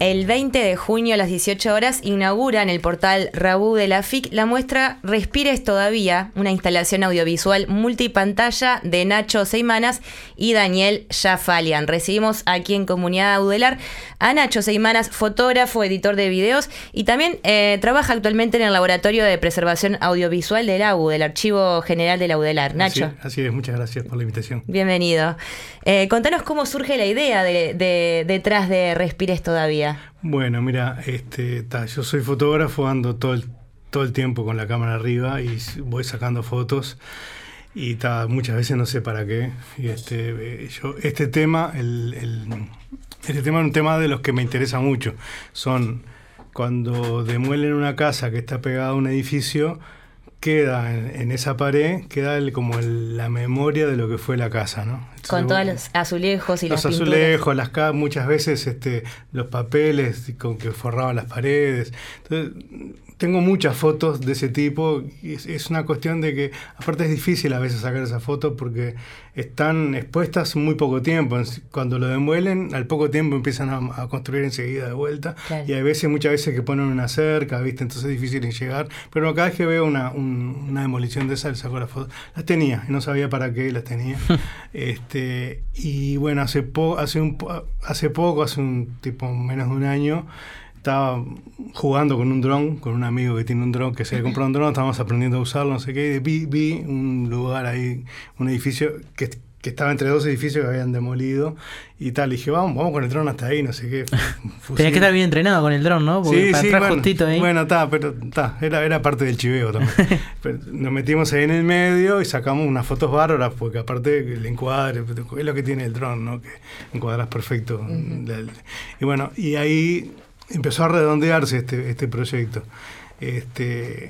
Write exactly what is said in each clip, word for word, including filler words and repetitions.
El veinte de junio a las dieciocho horas inaugura en el portal Rabú de la F I C la muestra Respires Todavía, una instalación audiovisual multipantalla de Nacho Seimanas y Daniel Jafalian. Recibimos aquí en Comunidad Audelar a Nacho Seimanas, fotógrafo, editor de videos y también eh, trabaja actualmente en el Laboratorio de Preservación Audiovisual del A U, del Archivo General del Audelar. Nacho. Así, así es, muchas gracias por la invitación. Bienvenido. Eh, contanos cómo surge la idea de, de, detrás de Respires Todavía. Bueno, mira, este, ta, yo soy fotógrafo, ando todo el, todo el tiempo con la cámara arriba y voy sacando fotos y ta, muchas veces no sé para qué. Y este, yo, este tema, el, el, este tema es un tema de los que me interesa mucho. Son cuando demuelen una casa que está pegada a un edificio, queda en, en esa pared, queda el, como el, la memoria de lo que fue la casa, ¿no? Entonces, con todos los azulejos y los las azulejos, pinturas. las ca- muchas veces este, los papeles con que forraban las paredes. Entonces, tengo muchas fotos de ese tipo y es, es una cuestión de que, aparte es difícil a veces sacar esas fotos porque están expuestas muy poco tiempo. Cuando lo demuelen, al poco tiempo empiezan a, a construir enseguida de vuelta. Claro. Y hay veces, muchas veces que ponen una cerca, ¿viste? Entonces es difícil en llegar. Pero cada vez que veo una, un, una demolición de esa, le saco las fotos. Las tenía, no sabía para qué las tenía. este Y bueno, hace, po- hace, un, hace poco, hace un tipo menos de un año, estaba jugando con un dron, con un amigo que tiene un dron, que se había comprado un dron, estábamos aprendiendo a usarlo, no sé qué, y vi, vi un lugar ahí, un edificio que, que estaba entre dos edificios que habían demolido, y tal, y dije, vamos, vamos con el dron hasta ahí, no sé qué. Tenías que estar bien entrenado con el dron, ¿no? Porque sí, para sí, atrás bueno, justito ahí. Bueno, está, pero está, era, era parte del chiveo también. Pero nos metimos ahí en el medio y sacamos unas fotos bárbaras, porque aparte el encuadre, es lo que tiene el dron, ¿no? Que encuadras perfecto. Uh-huh. Y bueno, y ahí empezó a redondearse este, este proyecto. Este,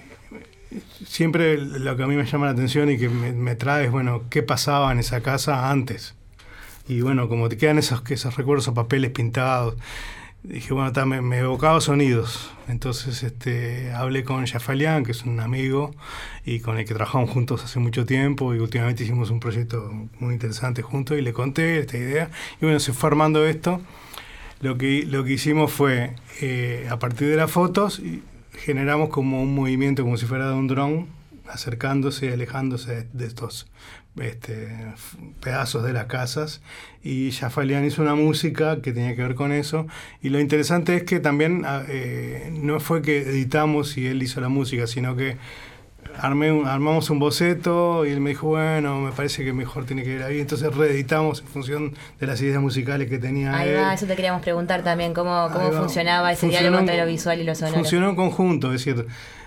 siempre lo que a mí me llama la atención y que me, me trae es, bueno, qué pasaba en esa casa antes. Y bueno, como te quedan esos, esos recuerdos o papeles pintados, dije, bueno, ta, me, me evocaba sonidos. Entonces este, hablé con Jafalian, que es un amigo, y con el que trabajamos juntos hace mucho tiempo, y últimamente hicimos un proyecto muy interesante juntos, y le conté esta idea. Y bueno, se fue armando esto. Lo que, lo que hicimos fue, eh, a partir de las fotos, generamos como un movimiento, como si fuera de un dron, acercándose y alejándose de, de estos este, pedazos de las casas. Y Jafalian hizo una música que tenía que ver con eso. Y lo interesante es que también eh, no fue que editamos y él hizo la música, sino que Armé un, armamos un boceto y él me dijo, bueno, me parece que mejor tiene que ir ahí. Entonces reeditamos en función de las ideas musicales que tenía ahí él. va, eso te queríamos preguntar también, cómo, cómo funcionaba ese diálogo entre lo visual y lo sonoro. Funcionó en conjunto, es decir,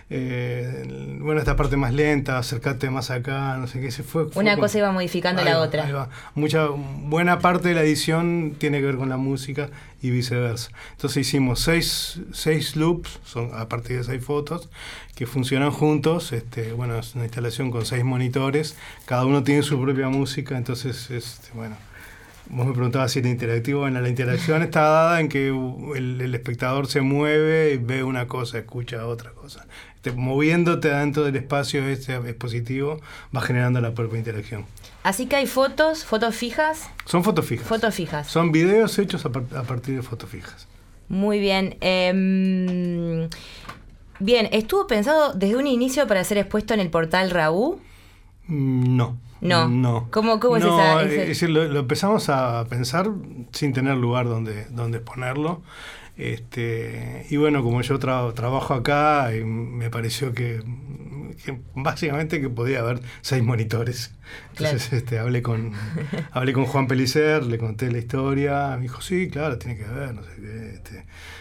eh, bueno, esta parte más lenta, acercate más acá, no sé qué, se fue. fue Una con, cosa iba modificando la va, otra. Ahí va. Mucha, buena parte de la edición tiene que ver con la música y viceversa. Entonces hicimos seis, seis loops, son a partir de seis fotos, que funcionan juntos. Este, bueno, es una instalación con seis monitores, cada uno tiene su propia música, entonces, este, bueno, vos me preguntabas si era interactivo. Bueno, la interacción está dada en que el, el espectador se mueve y ve una cosa, escucha otra cosa. Este, moviéndote dentro del espacio este expositivo, va generando la propia interacción. Así que hay fotos, fotos fijas. Son fotos fijas. Fotos fijas. Son videos hechos a, par- a partir de fotos fijas. Muy bien. Eh, bien, ¿estuvo pensado desde un inicio para ser expuesto en el portal Rabú? No. No. No. ¿Cómo, cómo no, es esa? Es ese... decir, lo, lo empezamos a pensar sin tener lugar donde, donde ponerlo. Este, y bueno, como yo tra- trabajo acá, y me pareció que, que básicamente que podía haber seis monitores. Entonces claro. este, hablé con hablé con Juan Pellicer, le conté la historia, me dijo, sí, claro, tiene que haber, no sé qué. Este,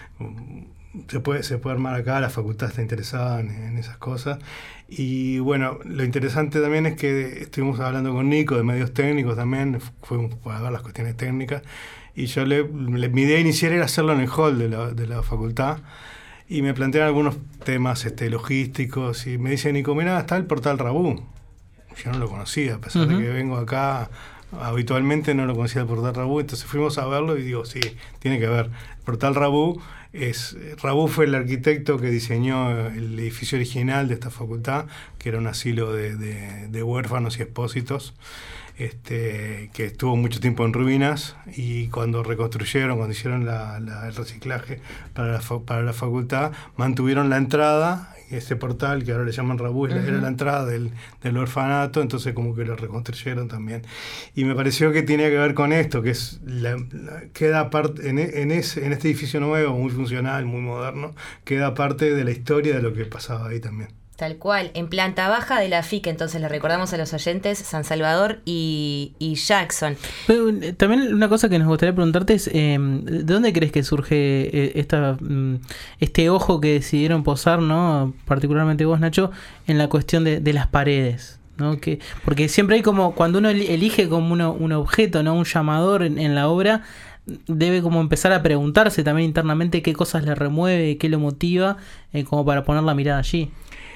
se puede, se puede armar acá, la facultad está interesada en, en esas cosas. Y bueno, lo interesante también es que estuvimos hablando con Nico de medios técnicos también, fuimos para ver las cuestiones técnicas, y yo le, le mi idea inicial era hacerlo en el hall de la, de la facultad, y me plantearon algunos temas este, logísticos, y me dice Nico, mira, está el portal Rabú. Yo no lo conocía, a pesar uh-huh. de que vengo acá habitualmente, no lo conocía el portal Rabú, entonces fuimos a verlo y digo, sí, tiene que ver. El portal Rabú es, Rabú fue el arquitecto que diseñó el edificio original de esta facultad, que era un asilo de, de, de huérfanos y expósitos. este, que estuvo mucho tiempo en ruinas, y cuando reconstruyeron, cuando hicieron la, la, el reciclaje para la, para la facultad, mantuvieron la entrada, ese portal que ahora le llaman Rabú, uh-huh. era la entrada del, del orfanato, entonces como que lo reconstruyeron también. Y me pareció que tenía que ver con esto, que es la, la, queda parte en, en, ese, en este edificio nuevo, muy funcional, muy moderno, queda parte de la historia de lo que pasaba ahí también. Tal cual, en planta baja de la F I C, entonces le recordamos a los oyentes, San Salvador y, y Jackson. Pero, también una cosa que nos gustaría preguntarte es, eh, ¿de dónde crees que surge esta, este ojo que decidieron posar, ¿no? Particularmente vos, Nacho, en la cuestión de, de las paredes? ¿No? Que, porque siempre hay como, cuando uno elige como uno, un objeto, ¿no? Un llamador en, en la obra, debe como empezar a preguntarse también internamente qué cosas le remueve, qué lo motiva, eh, como para poner la mirada allí.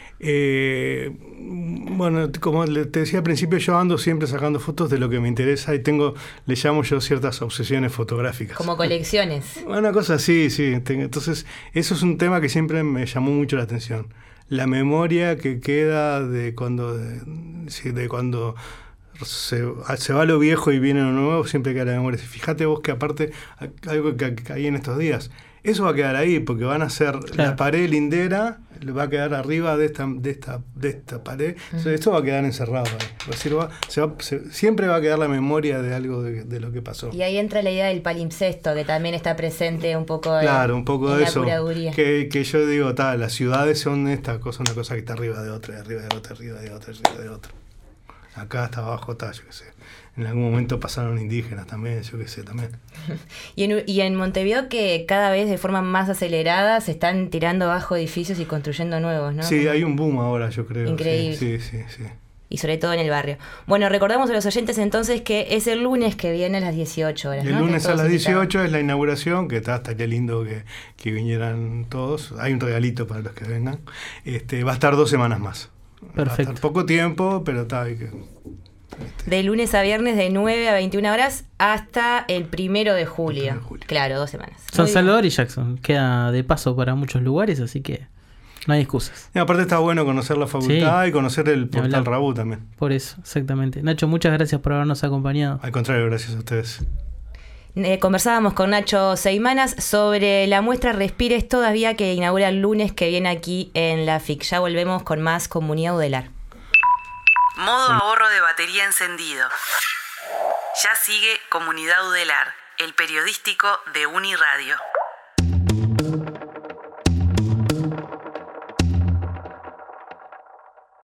Eh, bueno, como te decía al principio, yo ando siempre sacando fotos de lo que me interesa y tengo, le llamo yo ciertas obsesiones fotográficas. Como colecciones. Una cosa así, sí. Entonces, eso es un tema que siempre me llamó mucho la atención. La memoria que queda de cuando, de, de cuando se, se va lo viejo y viene lo nuevo, siempre queda la memoria. Fíjate vos que aparte, algo que, que hay en estos días, eso va a quedar ahí, porque van a hacer claro. la pared lindera, va a quedar arriba de esta de esta, de esta pared. Uh-huh. O sea, esto va a quedar encerrado ahí. Es decir, va, se va, se, siempre va a quedar la memoria de algo de, de lo que pasó. Y ahí entra la idea del palimpsesto, que también está presente un poco de, claro, un poco en de la eso. curaduría. Que, que yo digo, ta, las ciudades son esta cosa, una cosa que está arriba de otra, arriba de otra, arriba de otra, arriba de otra. Acá hasta abajo está, yo qué sé. En algún momento pasaron indígenas también, yo qué sé, también. y, en, y en Montevideo, que cada vez de forma más acelerada se están tirando abajo edificios y construyendo nuevos, ¿no? Sí, hay un boom ahora, yo creo. Increíble. Sí, sí, sí, sí. Y sobre todo en el barrio. Bueno, recordamos a los oyentes entonces que es el lunes que viene a las dieciocho horas, El ¿no? lunes a las dieciocho es la inauguración, que está, estaría lindo que, que vinieran todos. Hay un regalito para los que vengan. Este, va a estar dos semanas más. Perfecto. Va a estar poco tiempo, pero está... Hay que, de lunes a viernes de nueve a veintiuna horas hasta el primero de julio. primero de julio. Claro, dos semanas. San Salvador y Jackson. Queda de paso para muchos lugares, así que no hay excusas. Y aparte está bueno conocer la facultad sí. y conocer el portal Rabú también. Por eso, exactamente. Nacho, muchas gracias por habernos acompañado. Al contrario, gracias a ustedes. Eh, conversábamos con Nacho Seimanas sobre la muestra Respires Todavía, que inaugura el lunes que viene aquí en la F I C. Ya volvemos con más Comunidad Udelar. Modo ahorro de batería encendido. Ya sigue Comunidad Udelar, el periodístico de Uniradio.